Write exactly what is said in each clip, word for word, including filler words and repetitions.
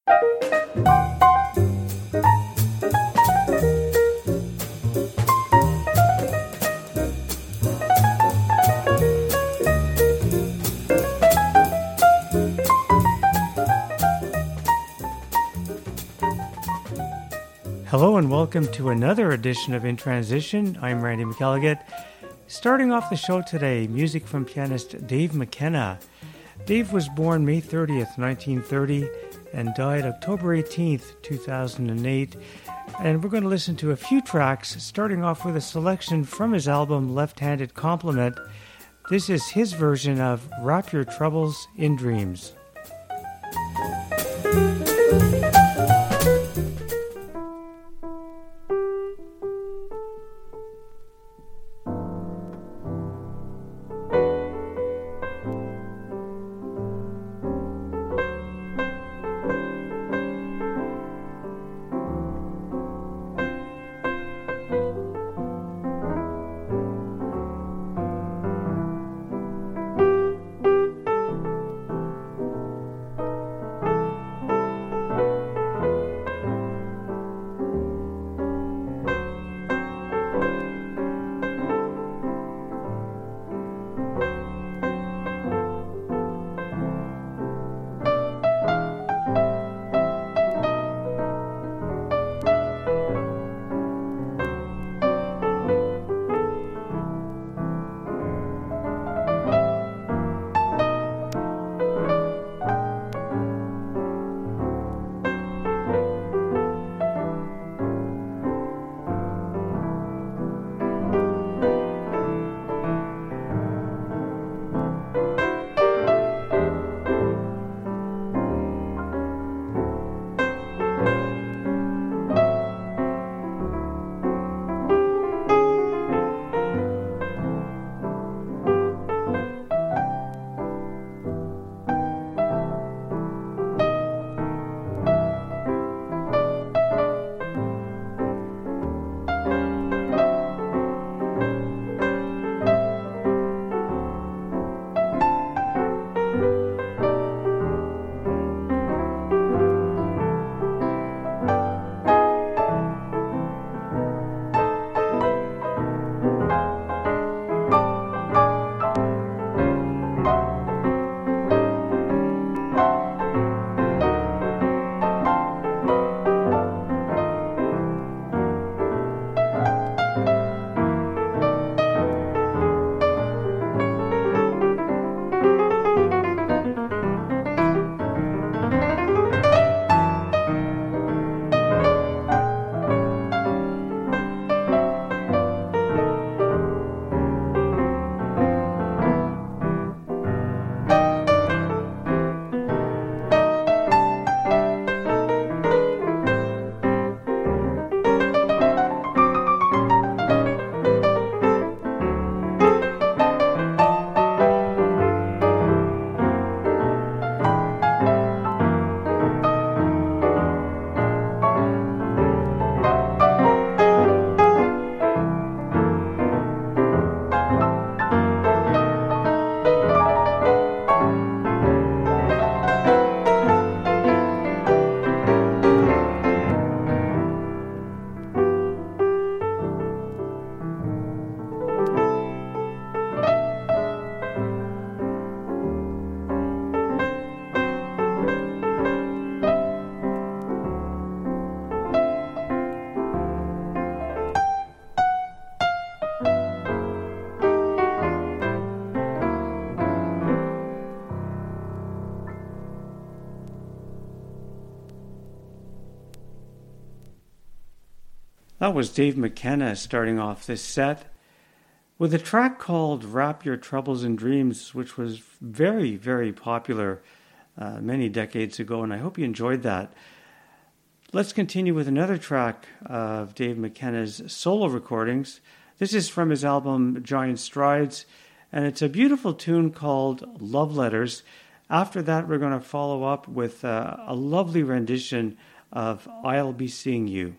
Hello and welcome to another edition of In Transition. I'm Randy McElligott. Starting off the show today, music from pianist Dave McKenna. Dave was born May thirtieth, nineteen thirty, and died October eighteenth, two thousand eight. And we're going to listen to a few tracks, starting off with a selection from his album Left-Handed Compliment. This is his version of Wrap Your Troubles in Dreams. That was Dave McKenna starting off this set with a track called Wrap Your Troubles in Dreams, which was very, very popular uh, many decades ago, and I hope you enjoyed that. Let's continue with another track of Dave McKenna's solo recordings. This is from his album Giant Strides, and it's a beautiful tune called Love Letters. After that, we're going to follow up with uh, a lovely rendition of I'll Be Seeing You.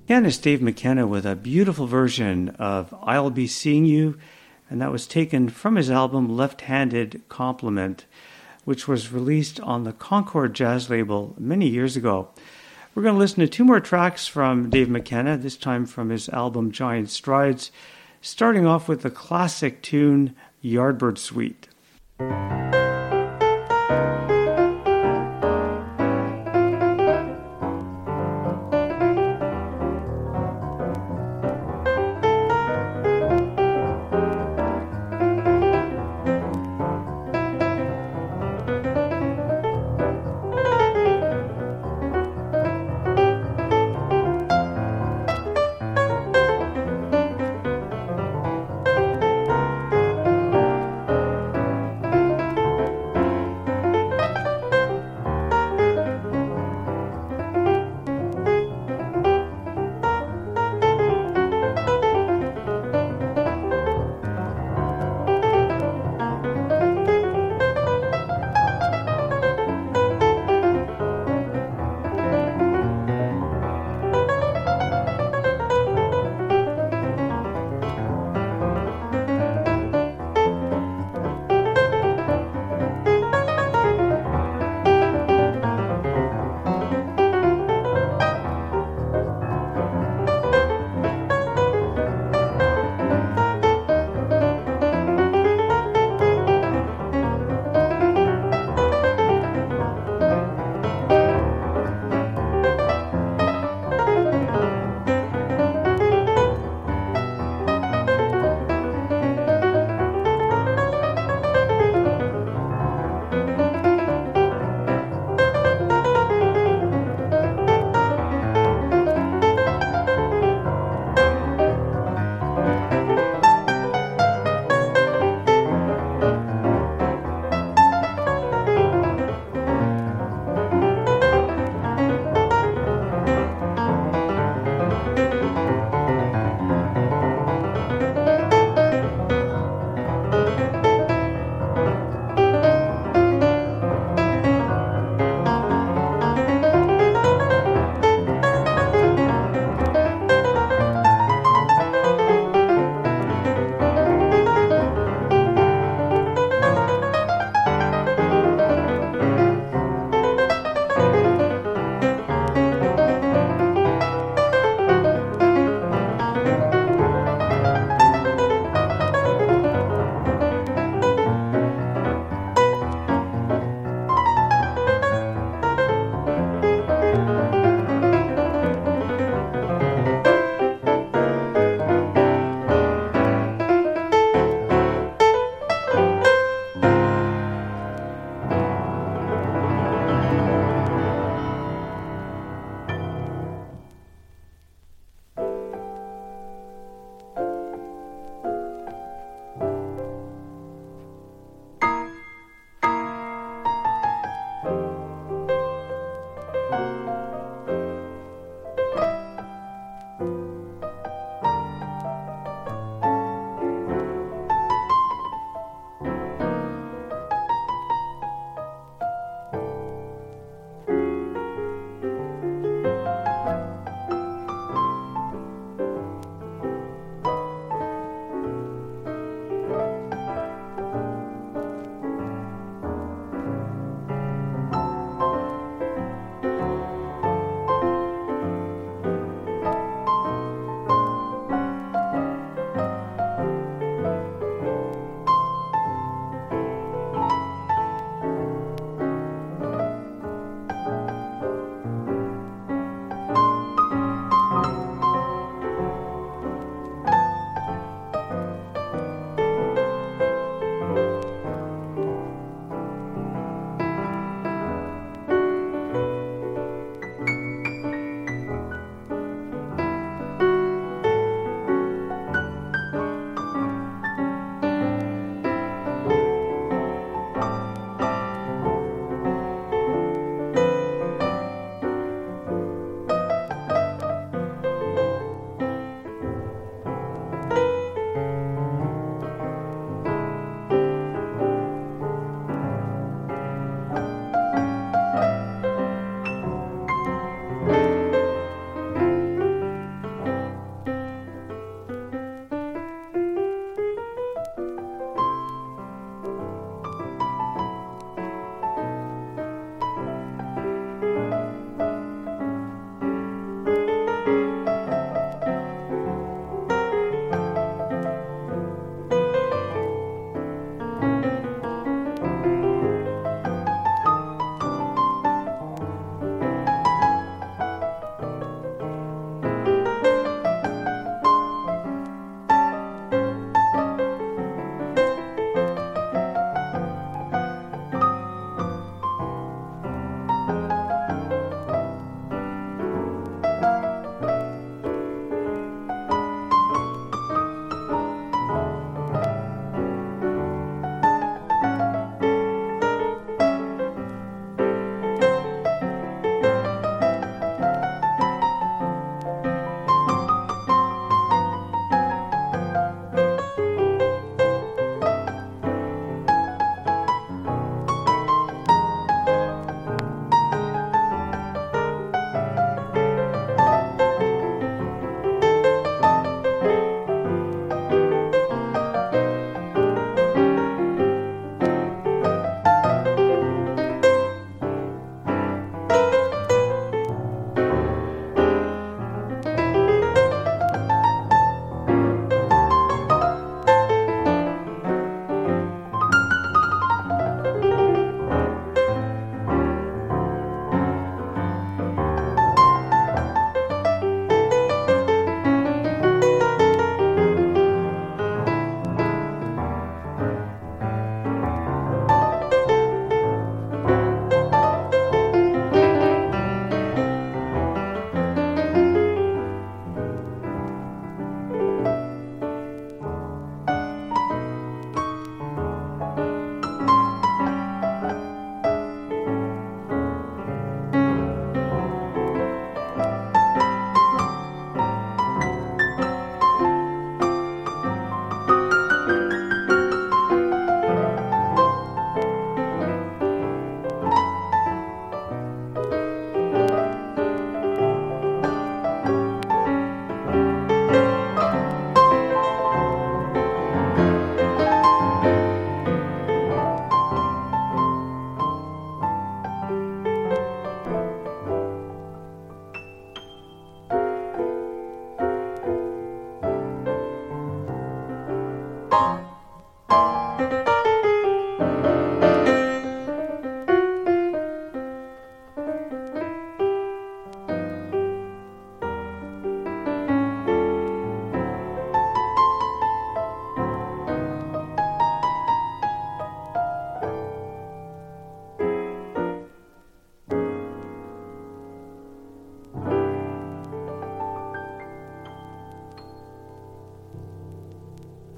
Again, it's Dave McKenna with a beautiful version of I'll Be Seeing You, and that was taken from his album Left-Handed Compliment, which was released on the Concord Jazz label many years ago. We're going to listen to two more tracks from Dave McKenna, this time from his album Giant Strides, starting off with the classic tune Yardbird Suite.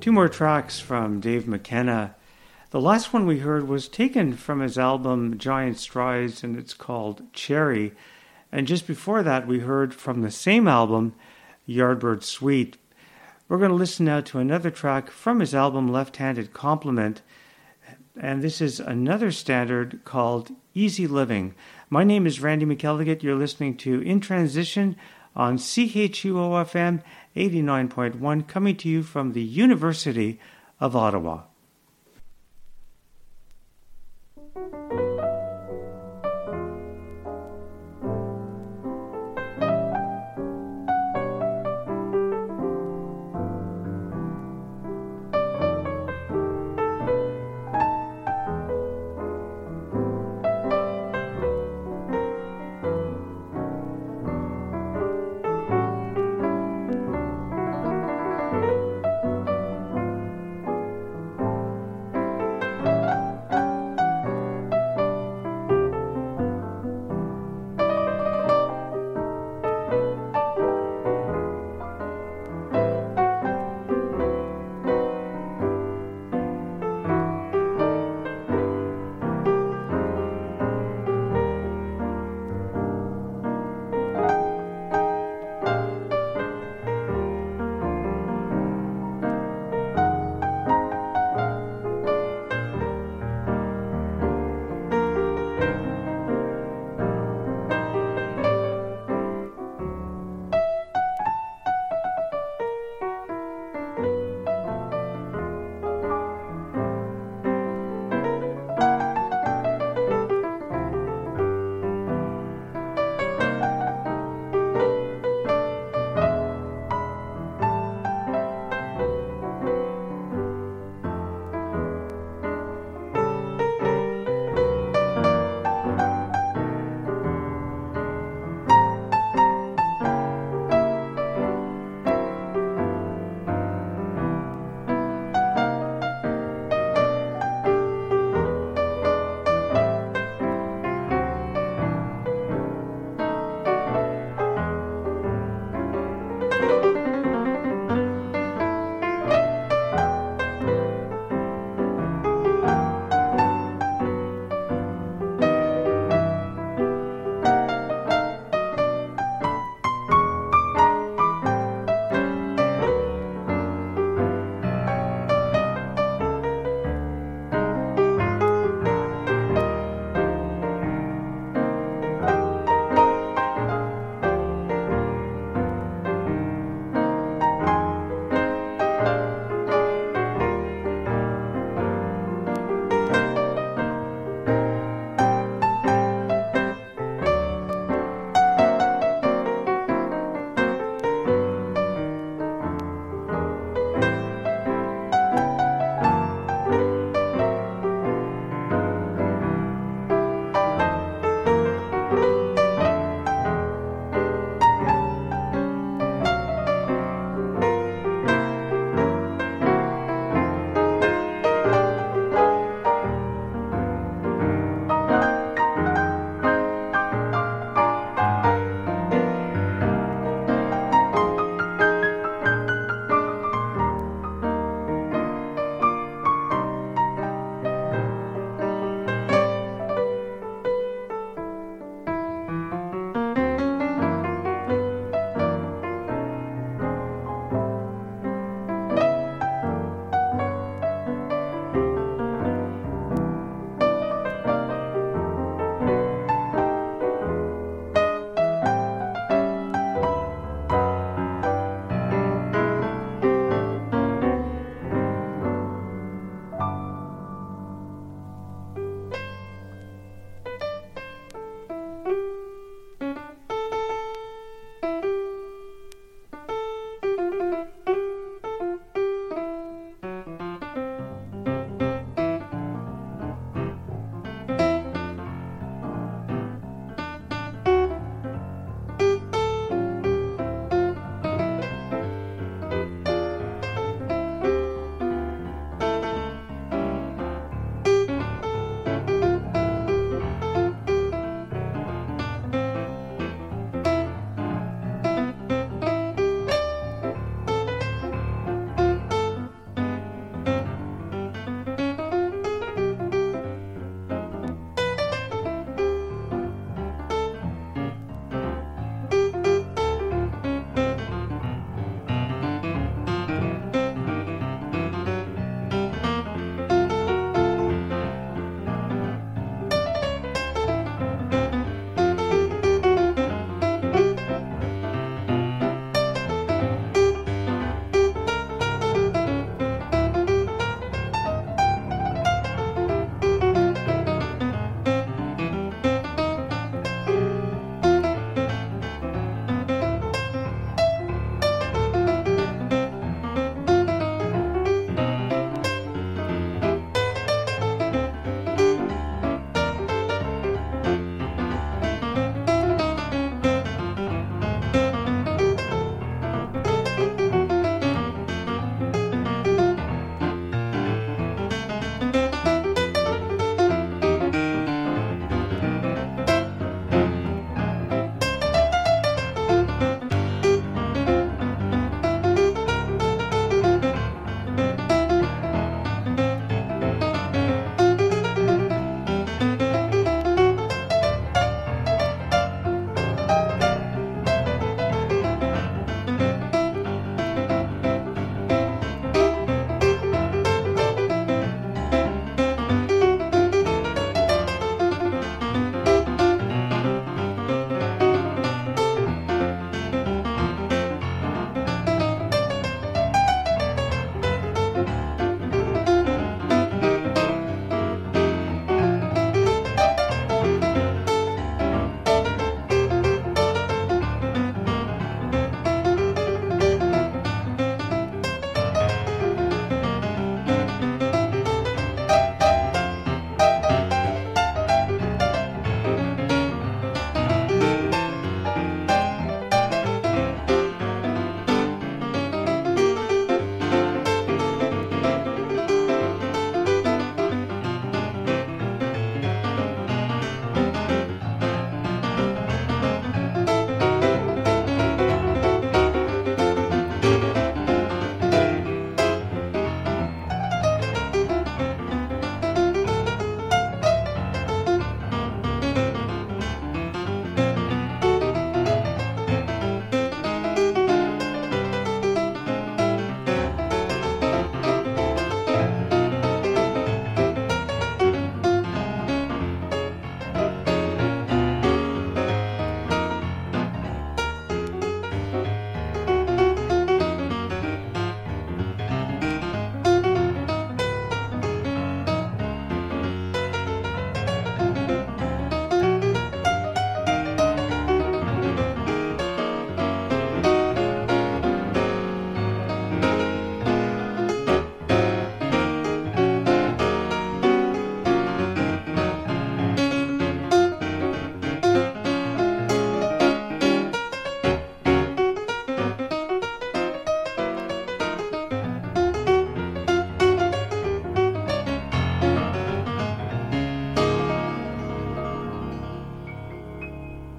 Two more tracks from Dave McKenna. The last one we heard was taken from his album Giant Strides, and it's called Cherry. And just before that, we heard from the same album, Yardbird Suite. We're going to listen now to another track from his album Left-Handed Compliment, and this is another standard called Easy Living. My name is Randy McElligott. You're listening to In Transition on C H U O F M eighty-nine point one, coming to you from the University of Ottawa.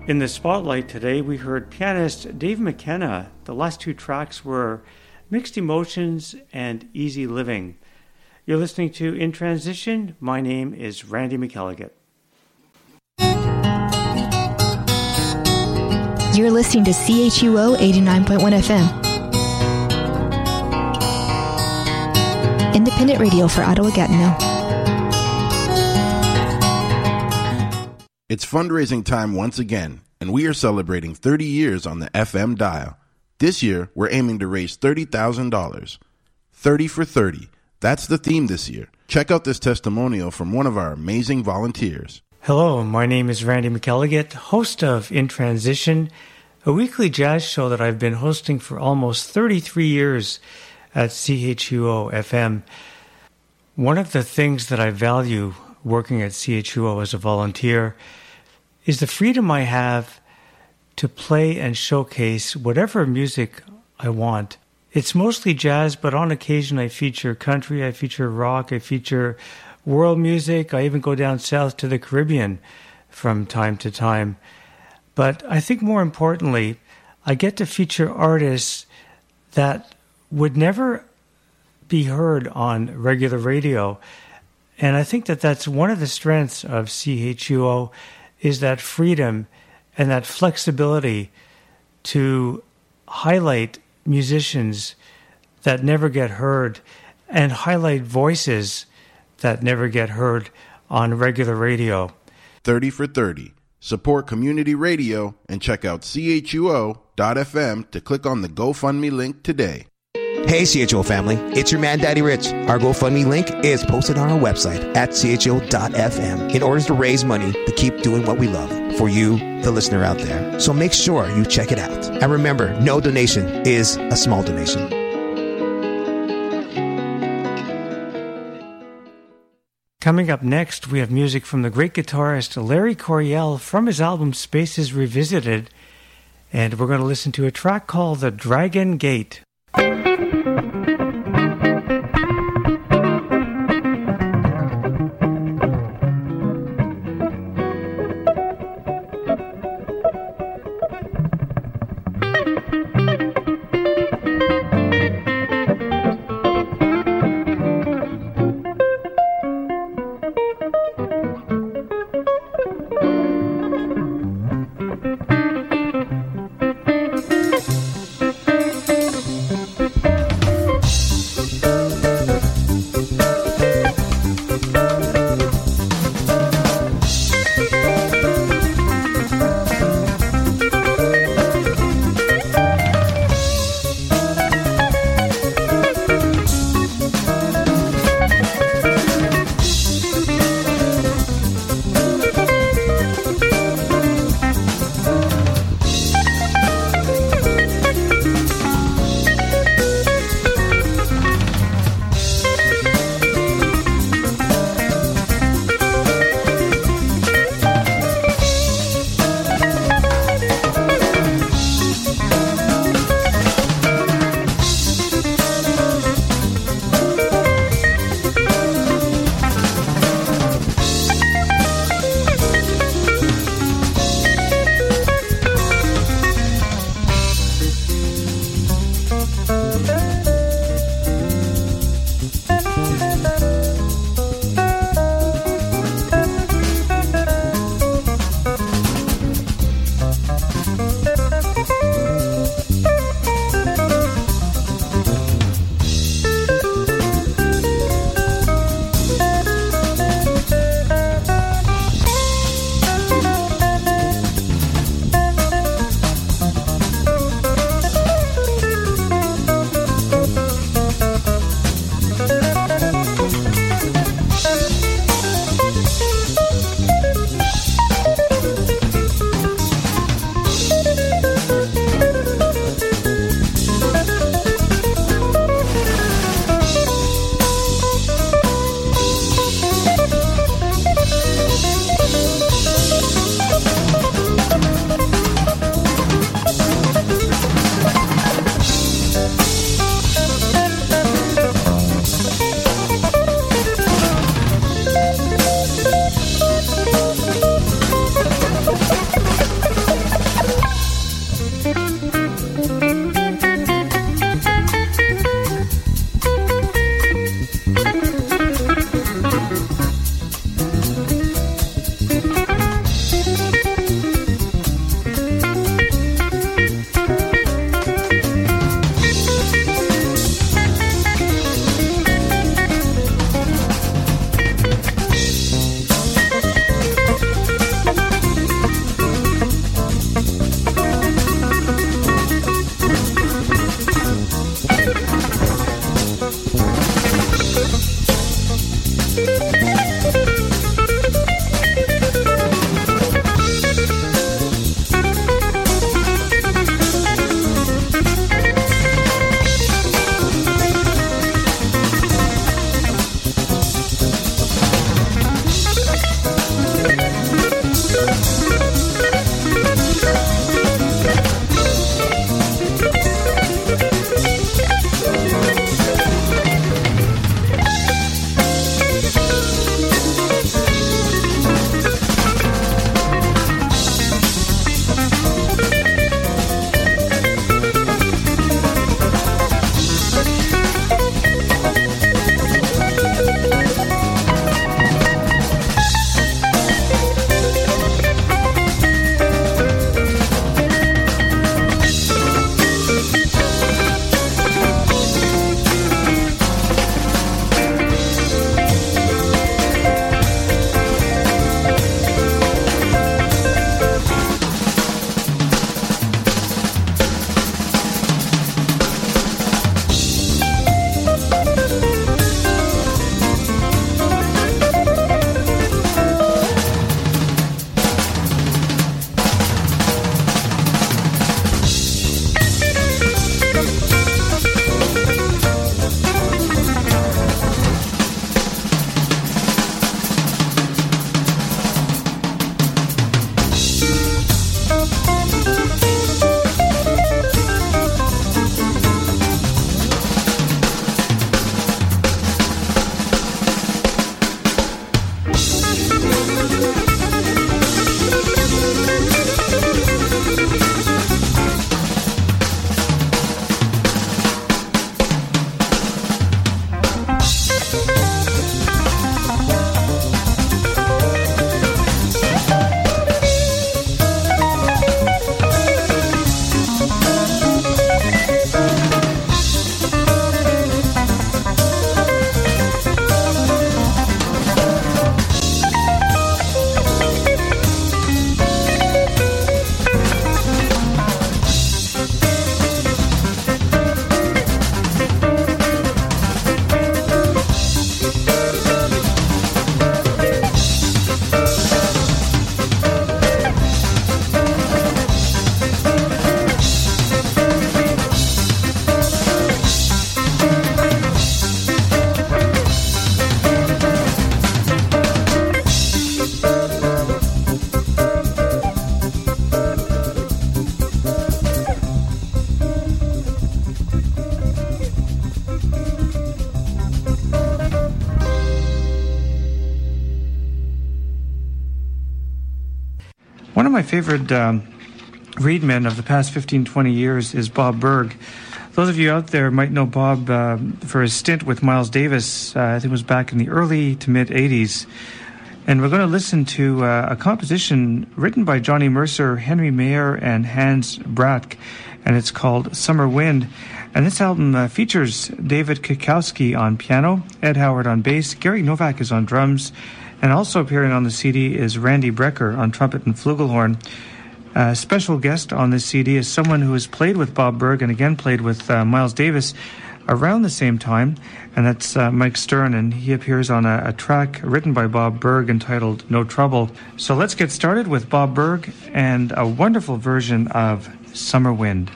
In the spotlight today, we heard pianist Dave McKenna. The last two tracks were Mixed Emotions and Easy Living. You're listening to In Transition. My name is Randy McElligott. You're listening to C H U O eighty-nine point one F M. Independent radio for Ottawa-Gatineau. It's fundraising time once again, and we are celebrating thirty years on the F M dial. This year, we're aiming to raise thirty thousand dollars. thirty for thirty. That's the theme this year. Check out this testimonial from one of our amazing volunteers. Hello, my name is Randy McElligott, host of In Transition, a weekly jazz show that I've been hosting for almost thirty-three years at C H U O F M. One of the things that I value working at C H U O as a volunteer is the freedom I have to play and showcase whatever music I want. It's mostly jazz, but on occasion I feature country, I feature rock, I feature world music. I even go down south to the Caribbean from time to time. But I think more importantly, I get to feature artists that would never be heard on regular radio. And I think that that's one of the strengths of C H U O, is that freedom and that flexibility to highlight musicians that never get heard and highlight voices that never get heard on regular radio. thirty for thirty. Support community radio and check out C H U O dot F M to click on the GoFundMe link today. Hey C H O family, it's your man Daddy Rich. Our GoFundMe link is posted on our website at C H O dot F M in order to raise money to keep doing what we love for you, the listener out there. So make sure you check it out. And remember, no donation is a small donation. Coming up next, we have music from the great guitarist Larry Coryell from his album Spaces Revisited. And we're going to listen to a track called The Dragon Gate. One of my favorite um, reed men of the past fifteen, twenty years is Bob Berg. Those of you out there might know Bob uh, for his stint with Miles Davis. Uh, I think it was back in the early to mid eighties. And we're going to listen to uh, a composition written by Johnny Mercer, Henry Mayer, and Hans Bratk, and it's called Summer Wind. And this album uh, features David Kikowski on piano, Ed Howard on bass, Gary Novak is on drums, and also appearing on the C D is Randy Brecker on trumpet and flugelhorn. A special guest on this C D is someone who has played with Bob Berg and again played with uh, Miles Davis around the same time, and that's uh, Mike Stern, and he appears on a, a track written by Bob Berg entitled No Trouble. So let's get started with Bob Berg and a wonderful version of Summer Wind.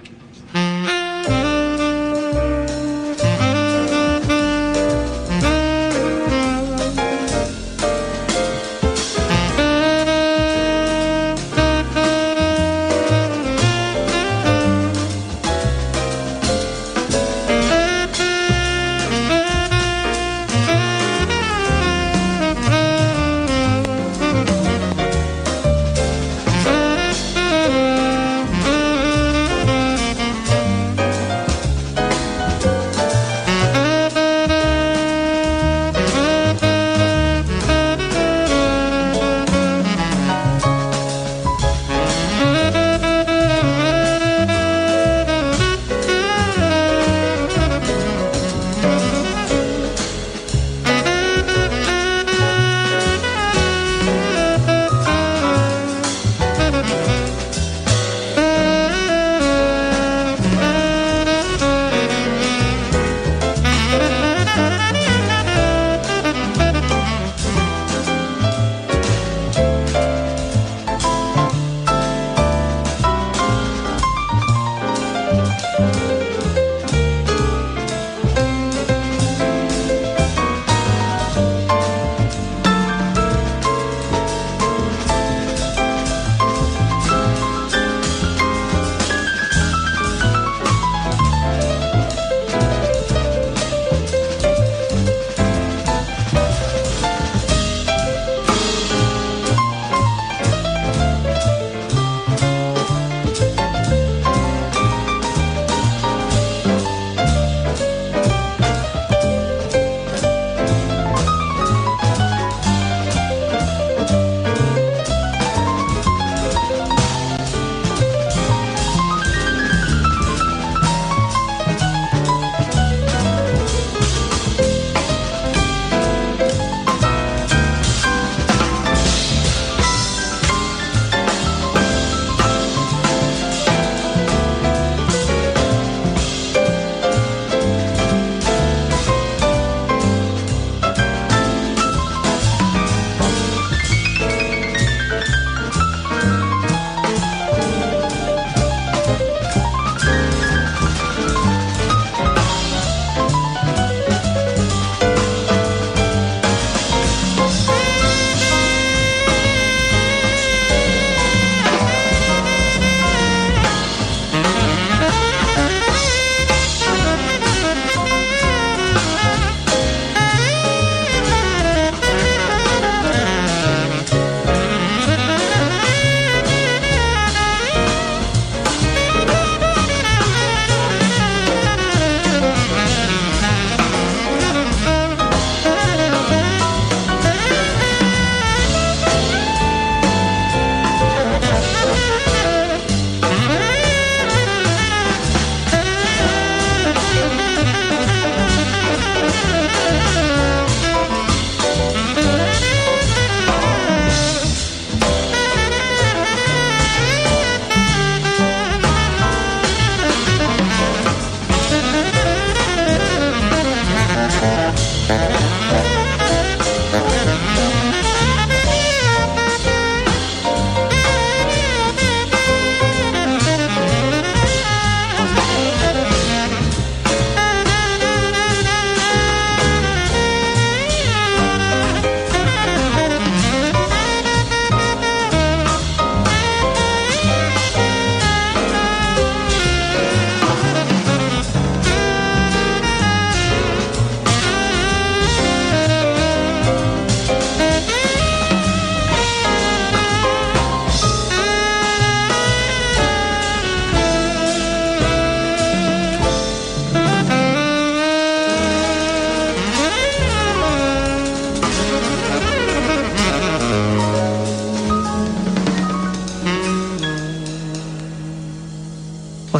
Thank you.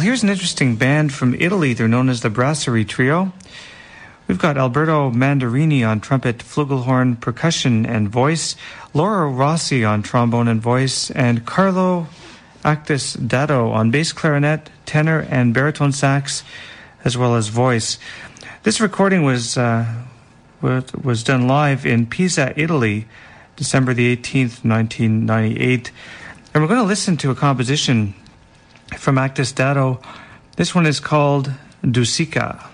here's an interesting band from Italy. They're known as the Brasserie Trio. We've got Alberto Mandarini on trumpet, flugelhorn, percussion, and voice, Laura Rossi on trombone and voice, and Carlo Actis Dato on bass clarinet, tenor, and baritone sax, as well as voice. This recording was uh, was done live in Pisa, Italy, December the eighteenth, nineteen ninety-eight. And we're going to listen to a composition from Actis Dato. This one is called Dusica.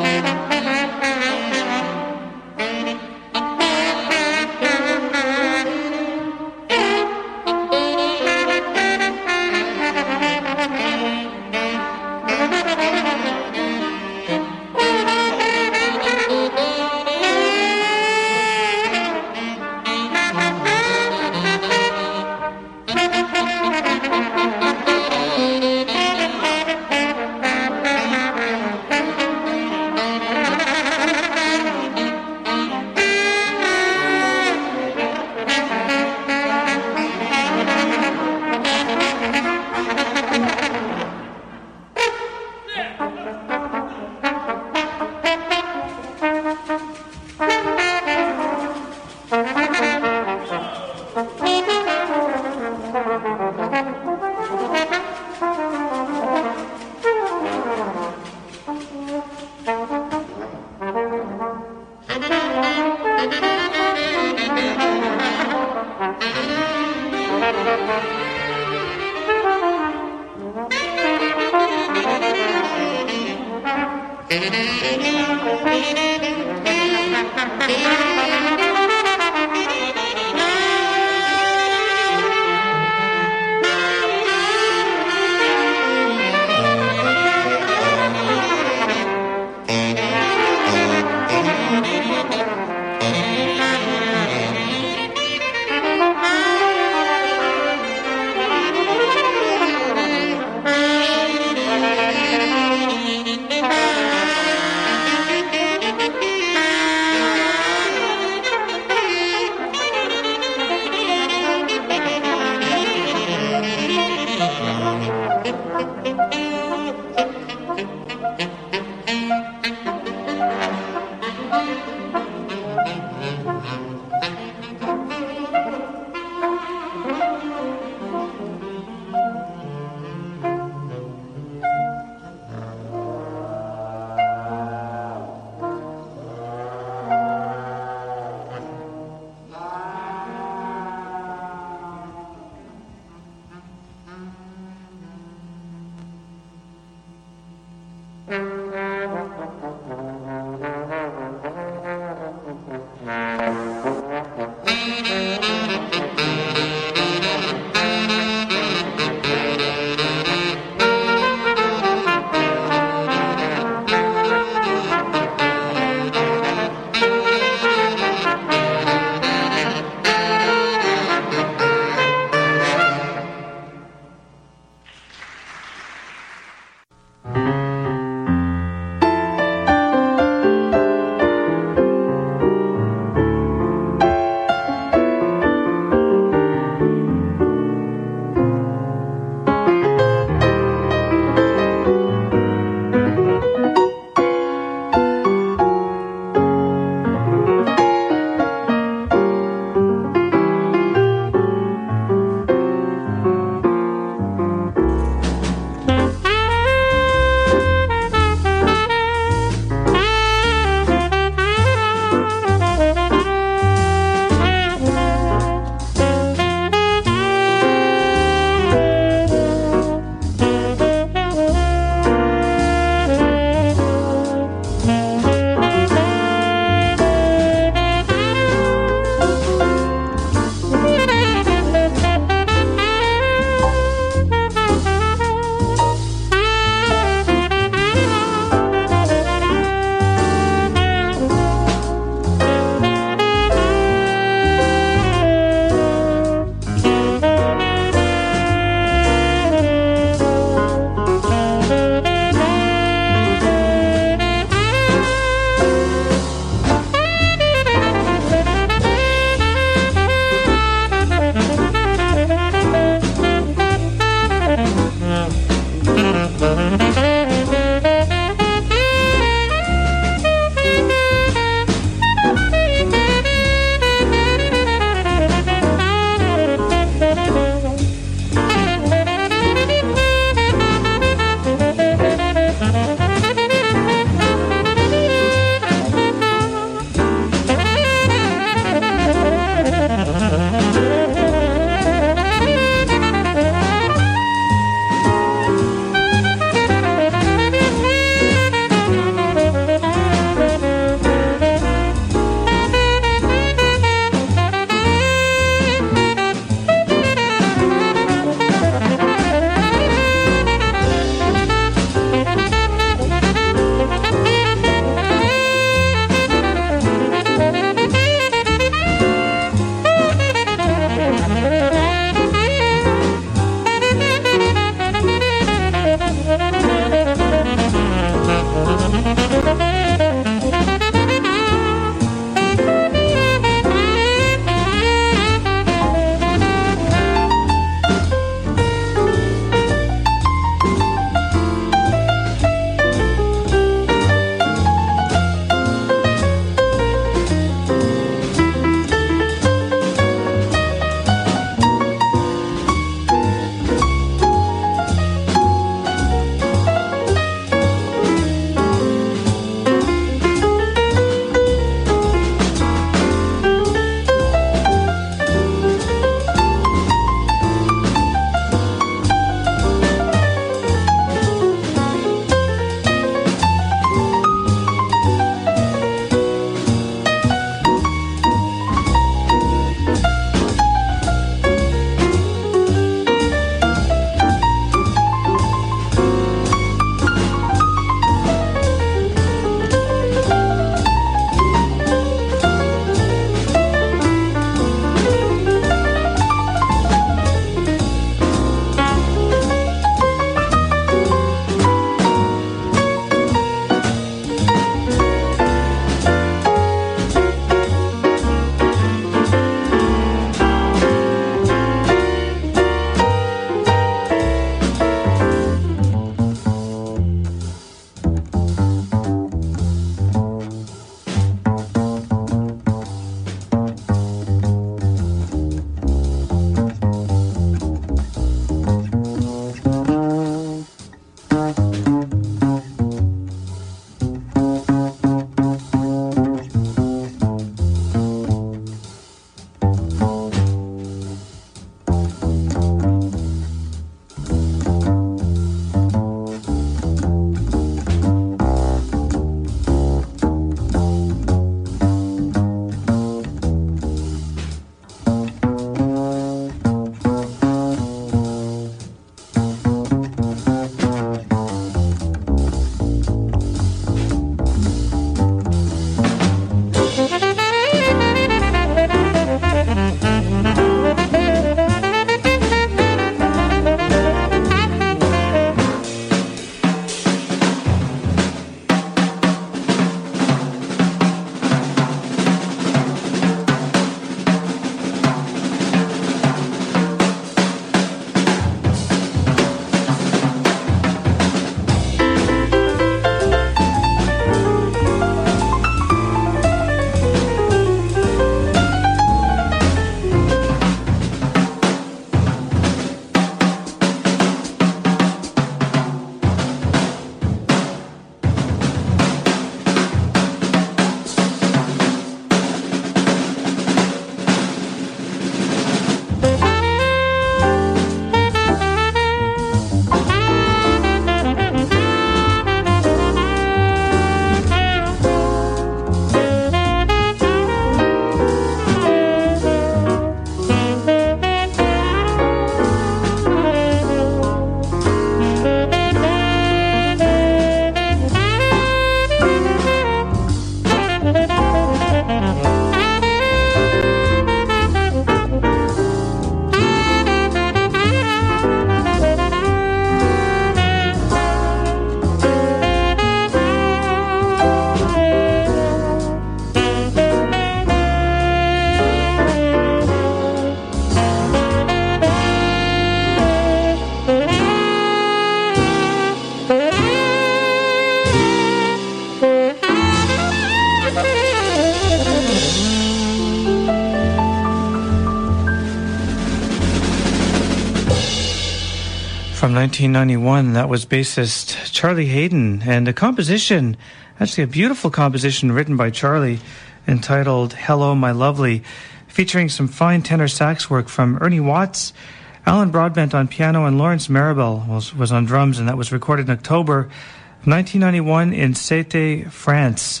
From nineteen ninety-one, that was bassist Charlie Hayden, and a composition, actually a beautiful composition written by Charlie, entitled Hello My Lovely, featuring some fine tenor sax work from Ernie Watts, Alan Broadbent on piano, and Lawrence Marable was, was on drums, and that was recorded in October of nineteen ninety-one in Sète, France.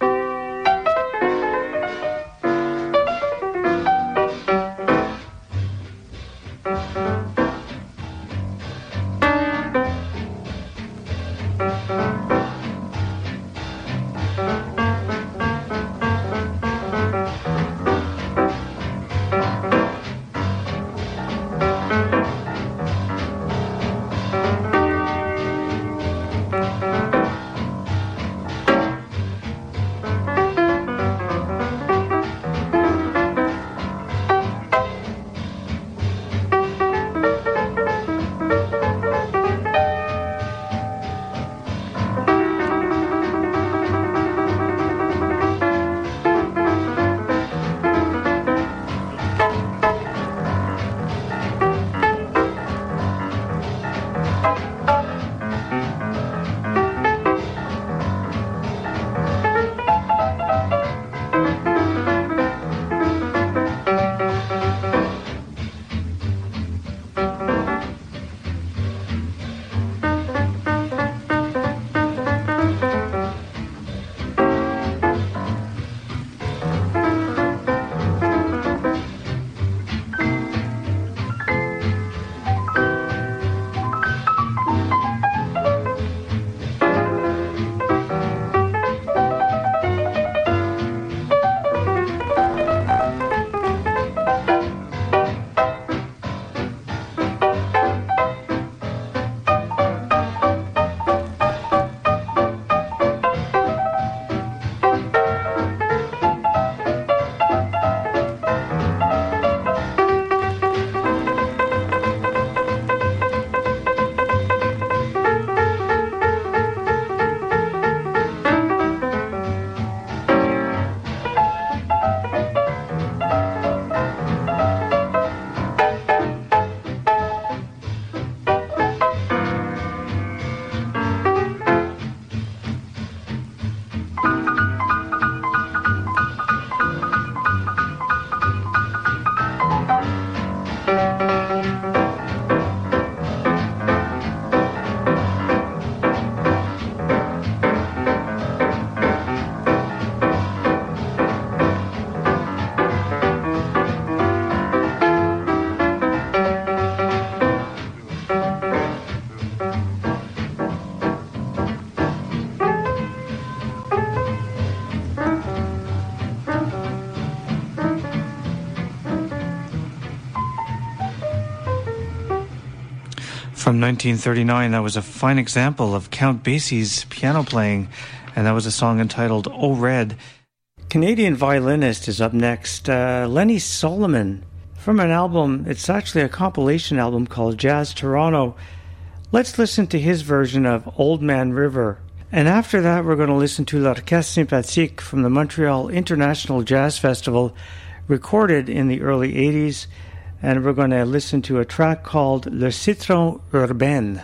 From nineteen thirty-nine, that was a fine example of Count Basie's piano playing, and that was a song entitled Oh Red. Canadian violinist is up next, uh, Lenny Solomon, from an album, it's actually a compilation album called Jazz Toronto. Let's listen to his version of Old Man River. And after that, we're going to listen to L'Orchestre Sympathique from the Montreal International Jazz Festival, recorded in the early eighties. And we're going to listen to a track called Le Citron Urbain.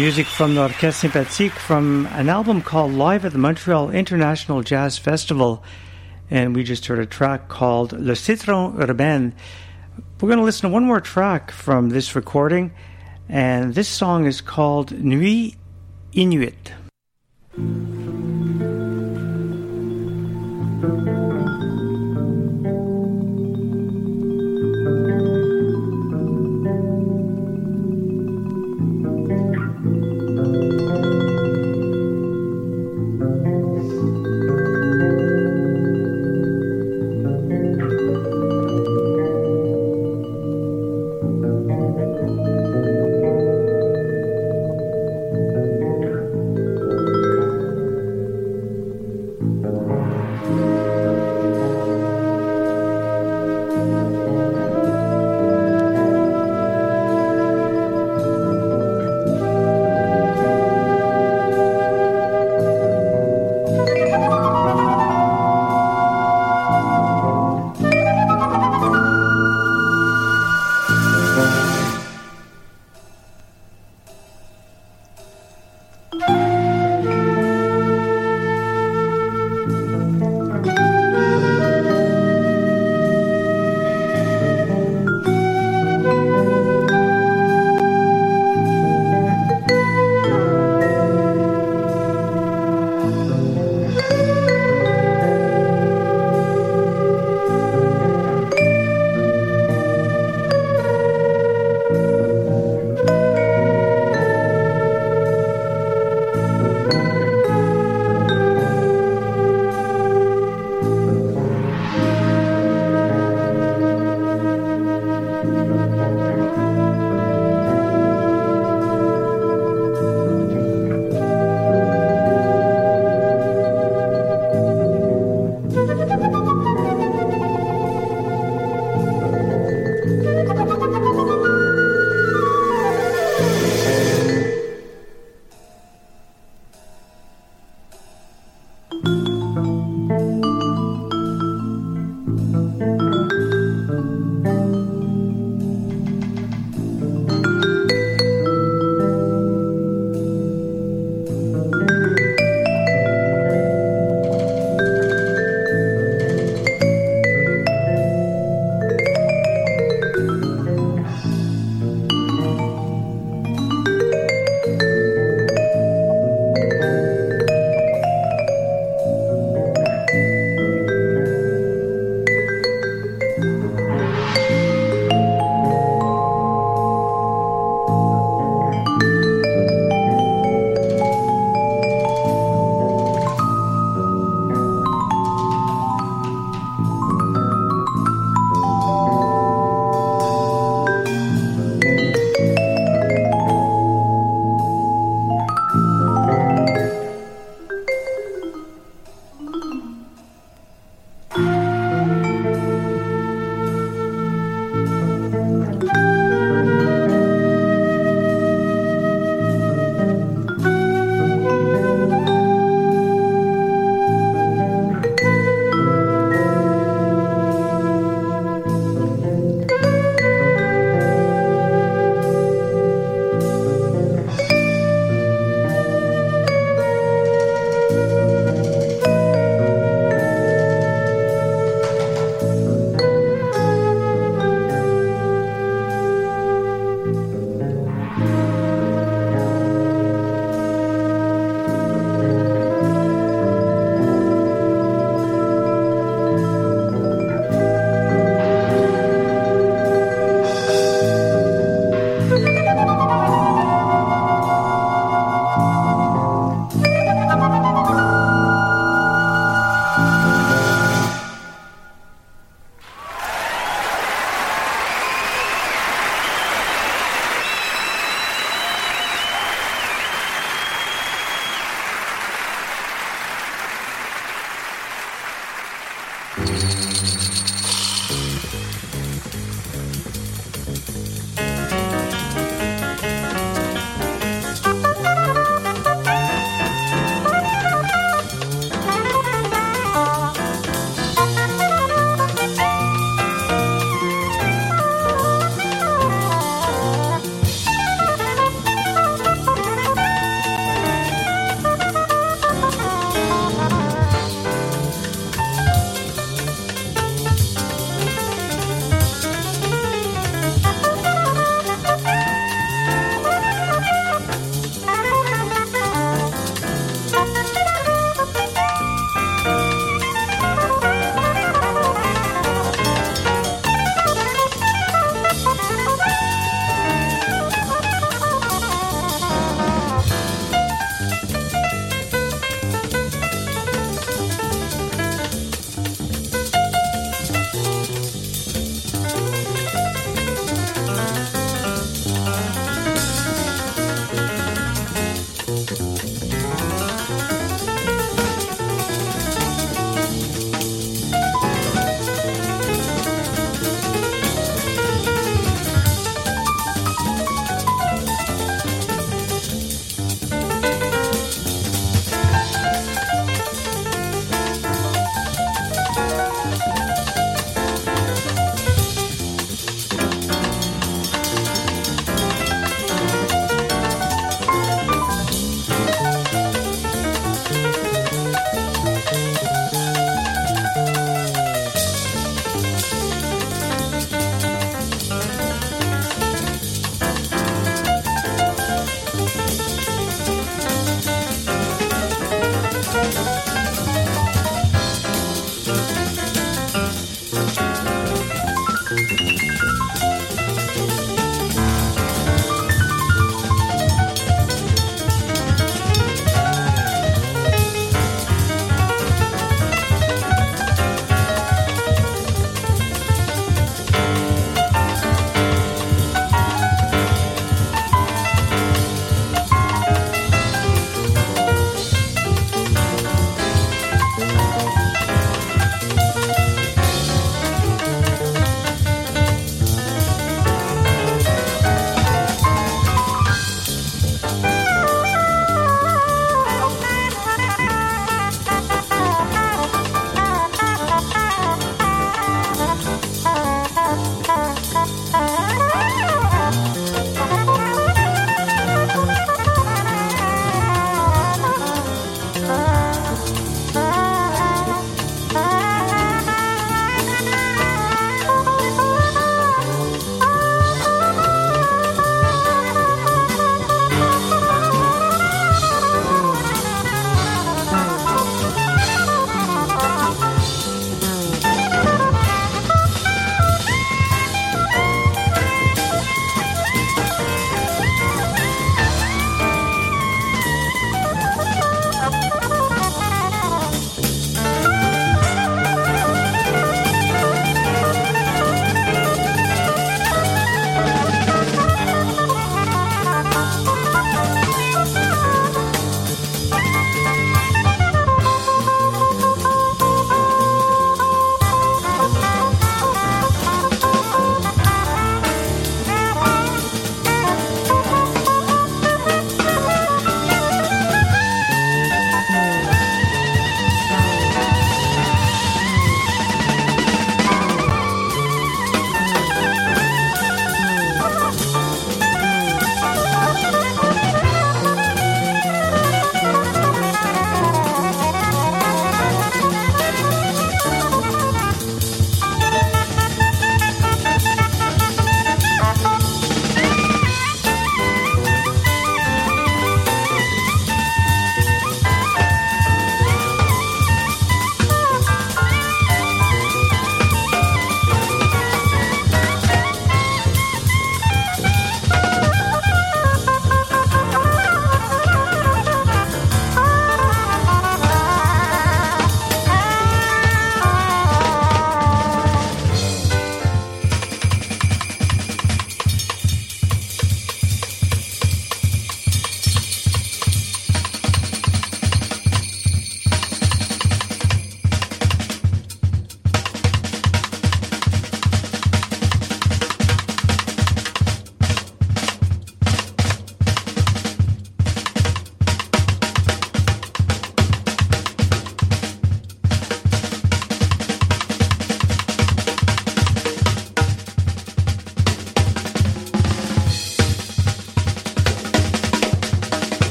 music from the Orchestre Sympathique from an album called Live at the Montreal International Jazz Festival. And we just heard a track called Le Citron Urbain. We're going to listen to one more track from this recording, and this song is called Nuit Inuit.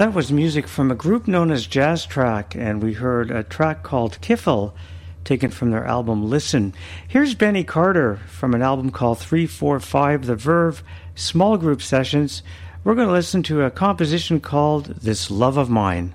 That was music from a group known as Jazz Track, and we heard a track called Kiffle, taken from their album Listen. Here's Benny Carter from an album called three four five The Verve Small Group Sessions. We're going to listen to a composition called This Love of Mine.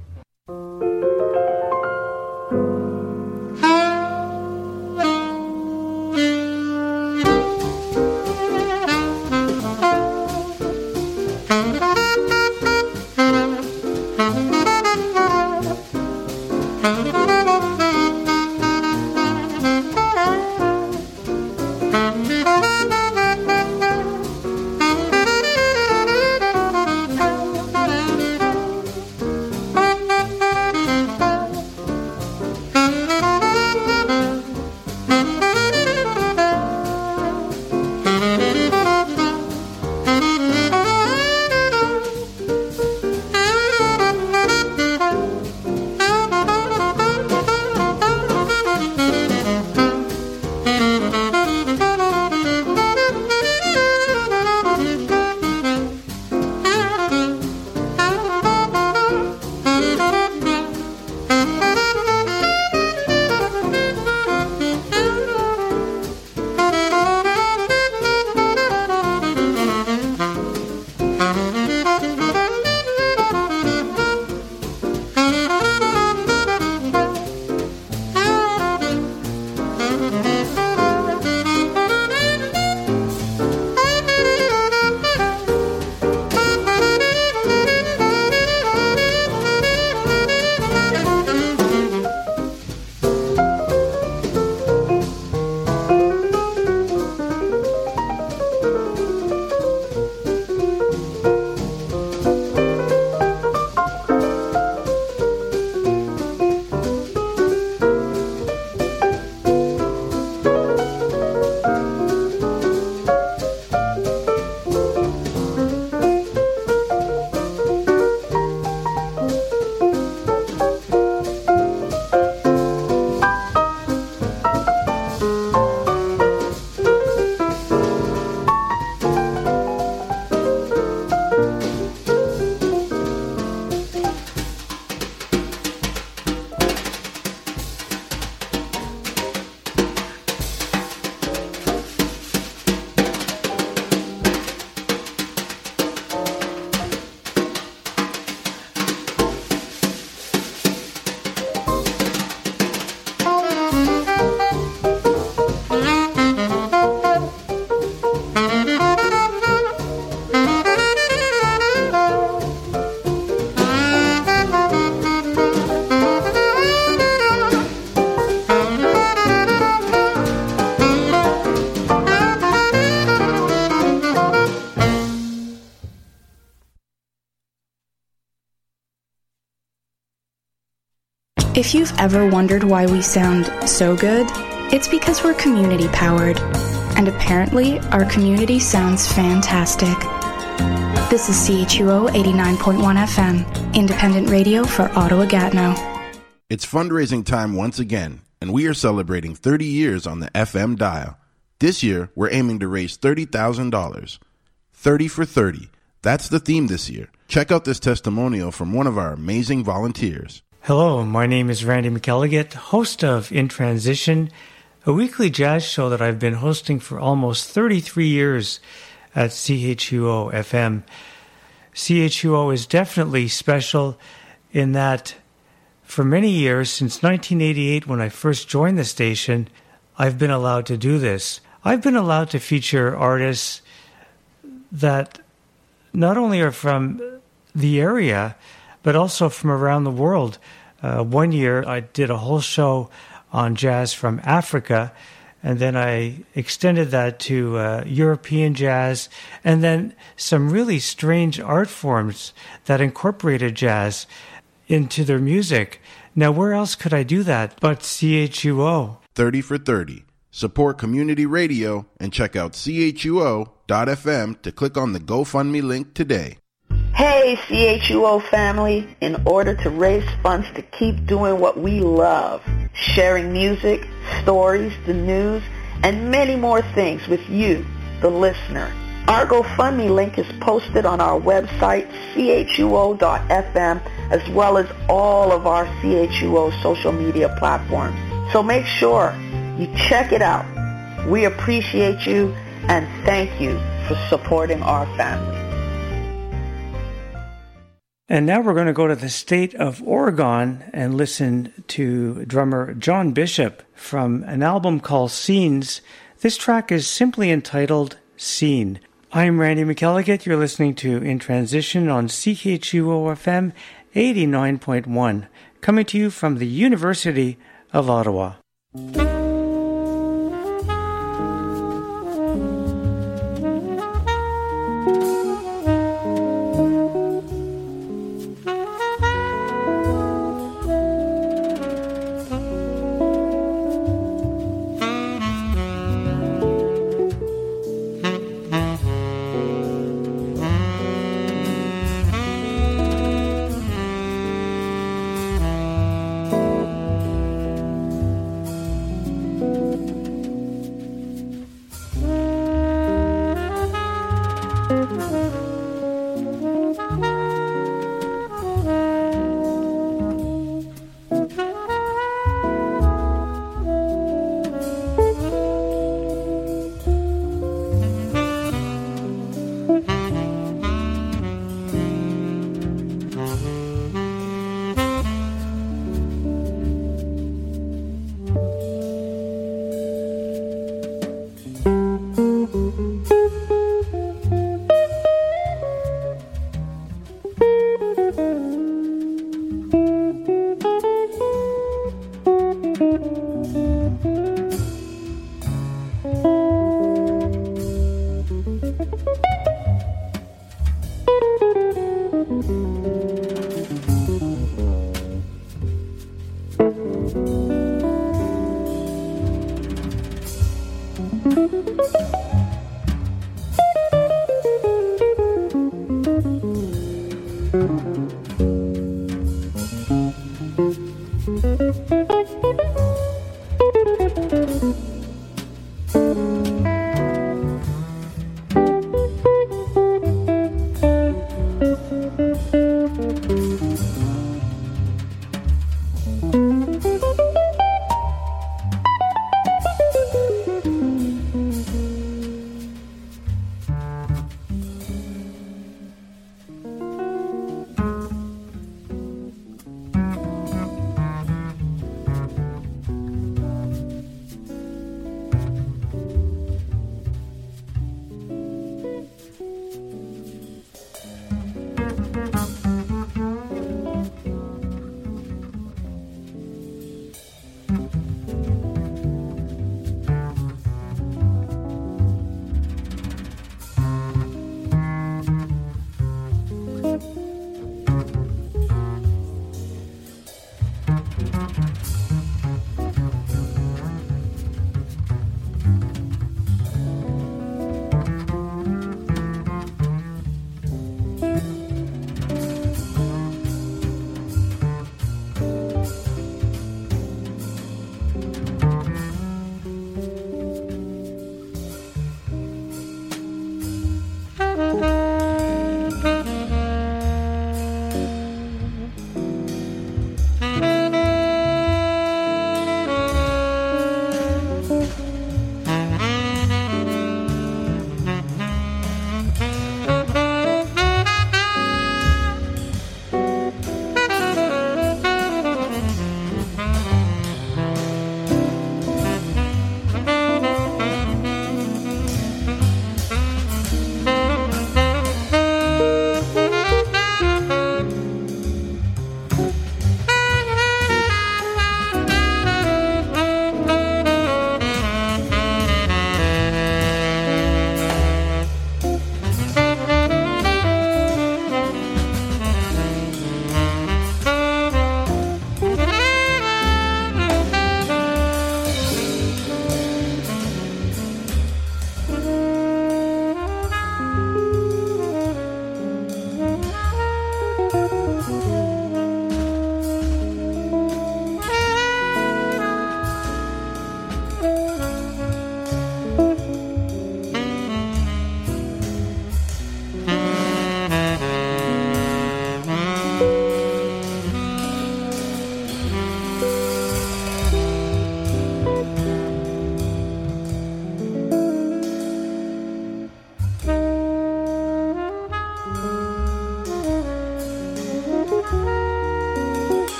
If you've ever wondered why we sound so good, it's because we're community powered. And apparently, our community sounds fantastic. This is C H U O eighty-nine point one F M, independent radio for Ottawa-Gatineau. It's fundraising time once again, and we are celebrating thirty years on the F M dial. This year, we're aiming to raise thirty thousand dollars. thirty for thirty. That's the theme this year. Check out this testimonial from one of our amazing volunteers. Hello, my name is Randy McElligott, host of In Transition, a weekly jazz show that I've been hosting for almost thirty-three years at C H U O F M. C H U O is definitely special in that for many years, since nineteen eighty-eight when I first joined the station, I've been allowed to do this. I've been allowed to feature artists that not only are from the area, but also from around the world. Uh, one year I did a whole show on jazz from Africa, and then I extended that to uh, European jazz, and then some really strange art forms that incorporated jazz into their music. Now, where else could I do that but C H U O? thirty for thirty. Support community radio and check out C H U O dot F M to click on the GoFundMe link today. Hey, C H U O family, in order to raise funds to keep doing what we love, sharing music, stories, the news, and many more things with you, the listener, Our GoFundMe link is posted on our website, C H U O dot F M, as well as all of our C H U O social media platforms. So make sure you check it out. We appreciate you and thank you for supporting our family. And now we're going to go to the state of Oregon and listen to drummer John Bishop from an album called Scenes. This track is simply entitled Scene. I'm Randy McElligott. You're listening to In Transition on C H U O F M eighty-nine point one, coming to you from the University of Ottawa.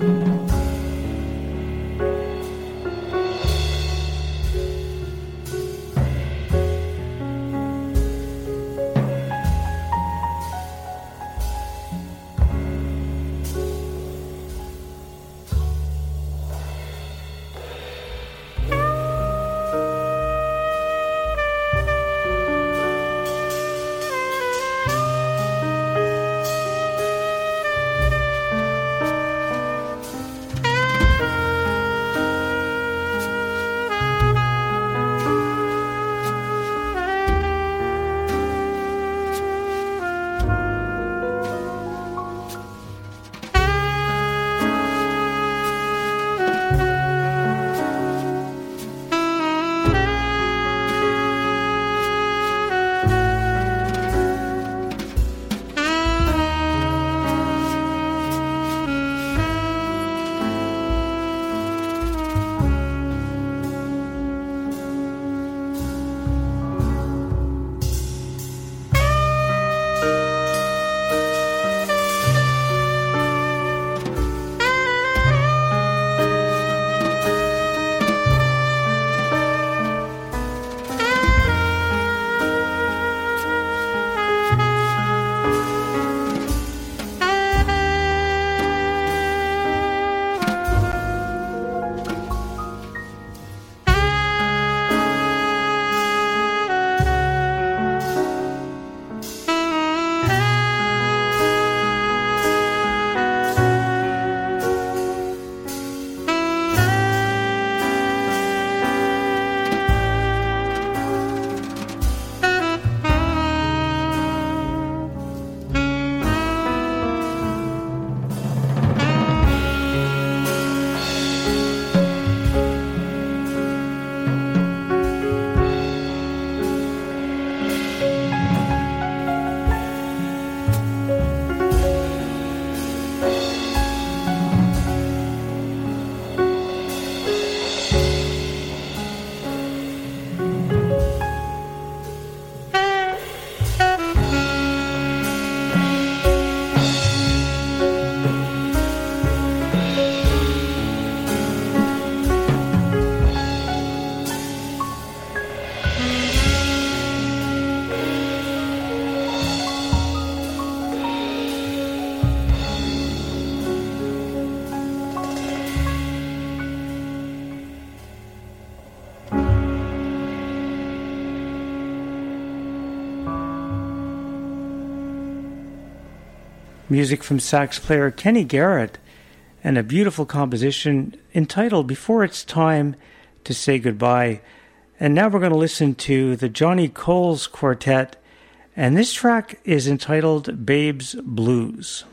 Music from sax player Kenny Garrett, and a beautiful composition entitled Before It's Time to Say Goodbye. And now we're going to listen to the Johnny Coles Quartet, and this track is entitled Babe's Blues.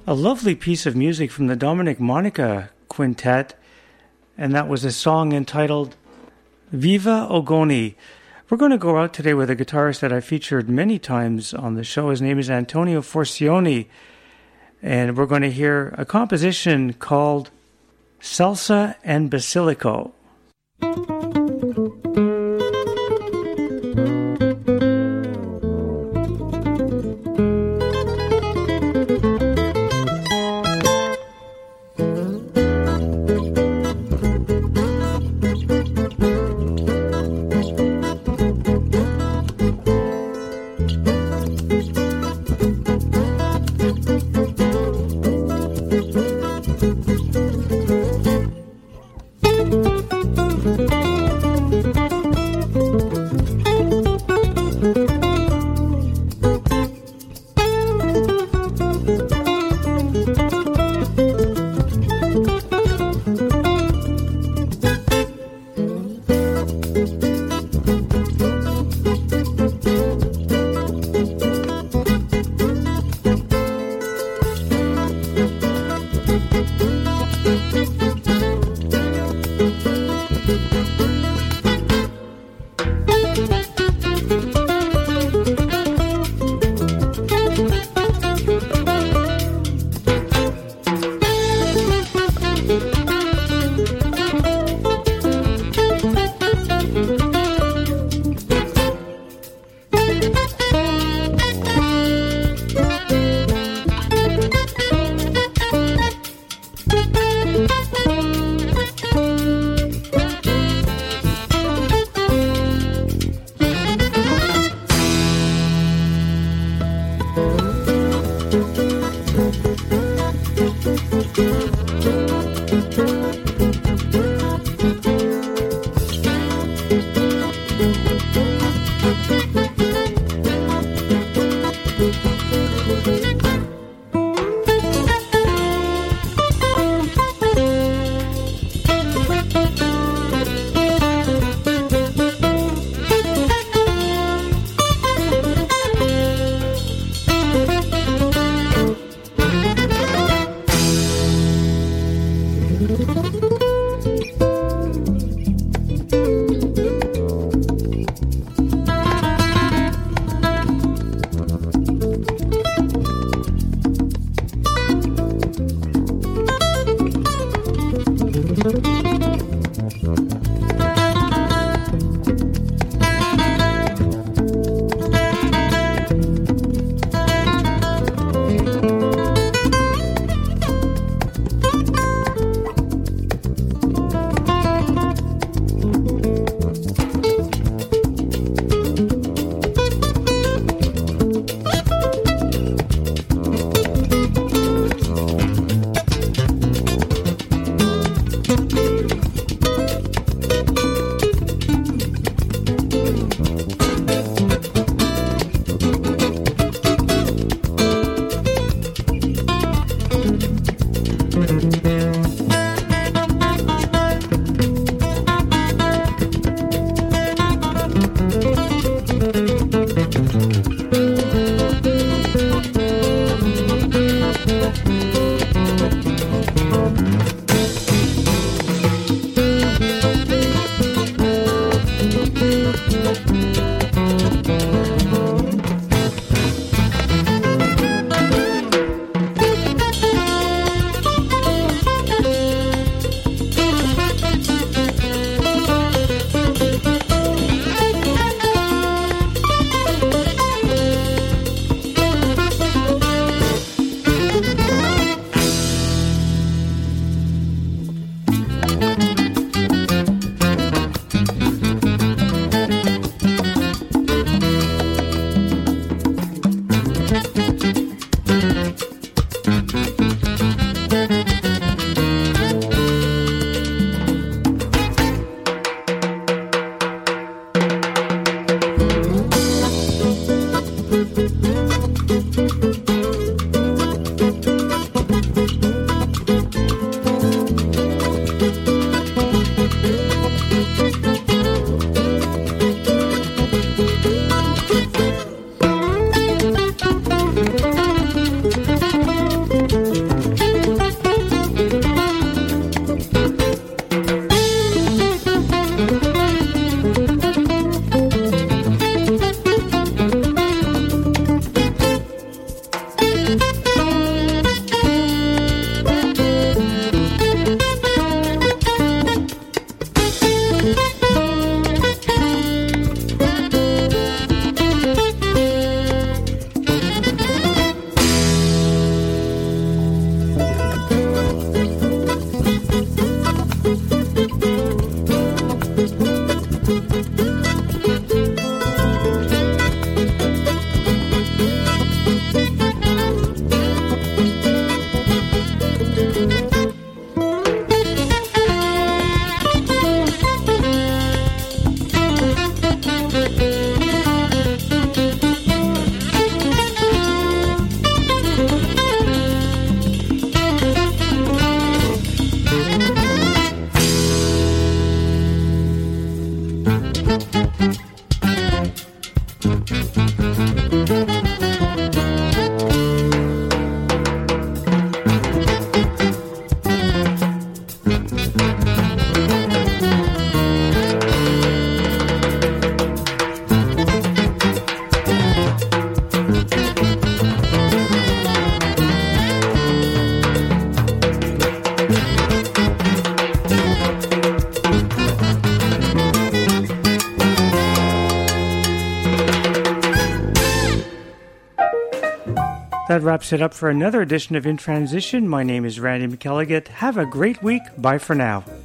a lovely piece of music from the Dominic Monica Quintet, and that was a song entitled Viva Ogoni. We're going to go out today with a guitarist that I featured many times on the show. His name is Antonio Forcioni, and we're going to hear a composition called Salsa and Basilico. Thank you. that wraps it up for another edition of In Transition. My name is Randy McElligott. Have a great week. Bye for now.